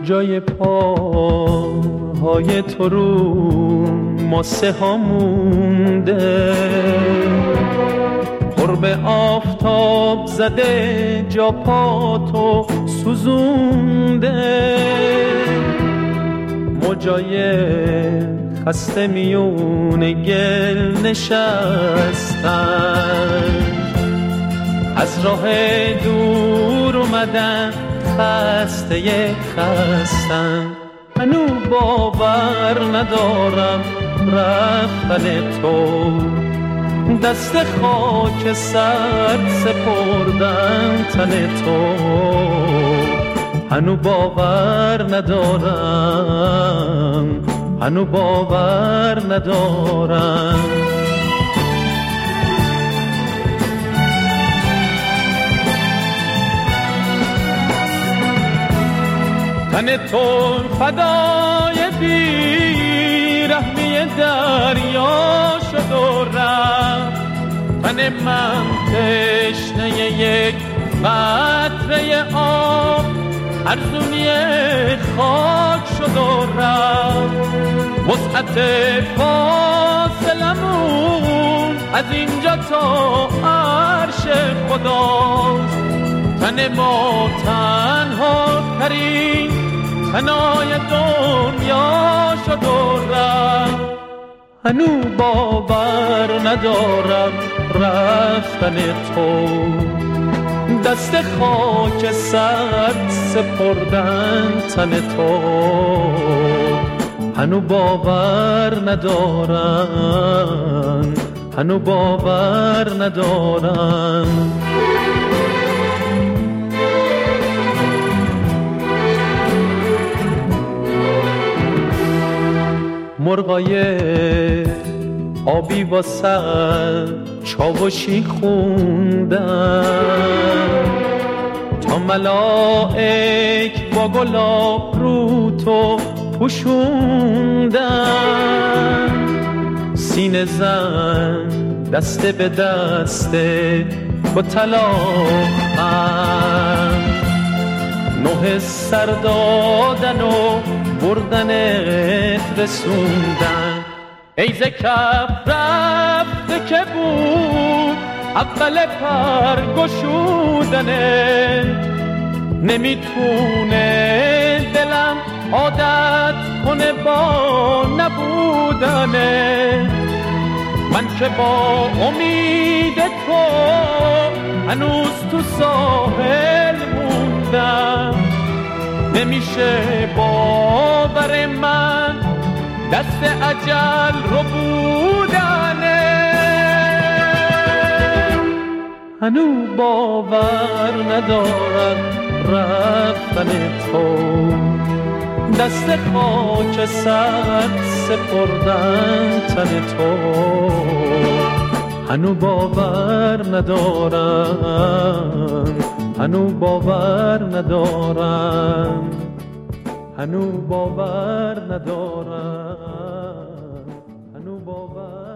جای پاهای تو رو ماسه ها مونده، قرب آفتاب زده جا پاتو سوزونده، موجای خسته میون گل نشستن، از راه دور اومدن خسته خستن. منو باور ندارم رفتن تو، دست خاک سرد سپردن تن تو، هنو باور ندارم، هنو باور ندارم. تن تو فدای بیرحمی دریا شد و رفت، تن من تشنه یک قطره آب ارزونی خاک شد و رفت. وسعت فاصلمون از اینجا تا عرش خداست، تن ما تنها ترین تنهای دنیا شد و رفت. هنو باور ندارم رفتن تو، دست خاک سرد سپردن تن تو، هنو باور ندارم، هنو باور ندارم. مرغای آبی واسه چاوشی خوندن، تا ملائک با گلاب رو تو پوشوندن. سینه زن دسته به دسته با طلاقن، نوح سر دادن و بردنت رسوندن. ای ز کف رفته که بود اول پر گشودنه، نمیتونه دلم عادت کنه با نبودنه. من که با امید تو هنوز تو ساحل موندم، نمیشه باور من دست اجل رو بودنه. هنو باور ندارم رفتن تو، دست خاک سرد سپردن تن تو، هنو باور ندارم، هنو باور ندارم، هنو باور ندارم، هنو باور